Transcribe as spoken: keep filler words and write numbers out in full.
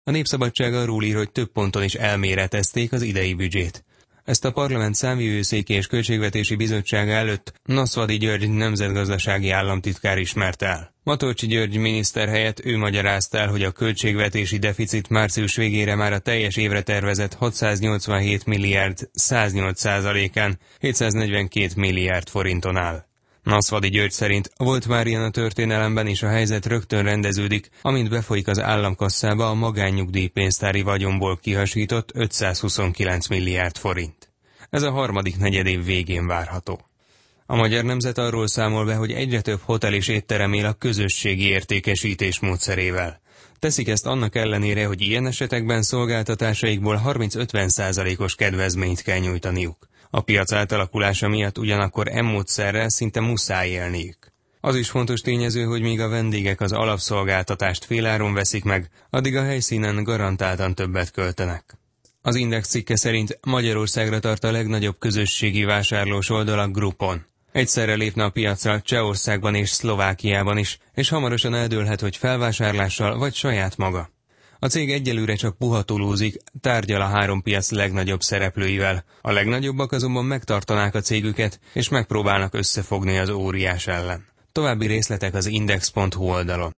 A Népszabadság arról ír, hogy több ponton is elméretezték az idei büdzsét. Ezt a Parlament Számvevőszéki és Költségvetési Bizottsága előtt Naszvady György nemzetgazdasági államtitkár ismerte el. Matolcsy György miniszter helyett ő magyarázta el, hogy a költségvetési deficit március végére már a teljes évre tervezett hatszáznyolcvanhét milliárd száznyolc százalékán hétszáznegyvenkét milliárd forinton áll. Naszvady György szerint volt már ilyen a történelemben, és a helyzet rögtön rendeződik, amint befolyik az államkasszába a magánnyugdíjpénztári vagyonból kihasított ötszázhuszonkilenc milliárd forint. Ez a harmadik negyedév végén várható. A Magyar Nemzet arról számol be, hogy egyre több hotel és étterem él a közösségi értékesítés módszerével. Teszik ezt annak ellenére, hogy ilyen esetekben szolgáltatásaikból harminc-ötven százalékos kedvezményt kell nyújtaniuk. A piac átalakulása miatt ugyanakkor e módszerrel szinte muszáj élniük. Az is fontos tényező, hogy míg a vendégek az alapszolgáltatást féláron veszik meg, addig a helyszínen garantáltan többet költenek. Az Index cikke szerint Magyarországra tart a legnagyobb közösségi vásárlós oldal a Groupon. Egyszerre lépne a piacra Csehországban és Szlovákiában is, és hamarosan eldőlhet, hogy felvásárlással vagy saját maga. A cég egyelőre csak puhatolózik, tárgyal a három piac legnagyobb szereplőivel. A legnagyobbak azonban megtartanák a cégüket, és megpróbálnak összefogni az óriás ellen. További részletek az index pont hu oldalon.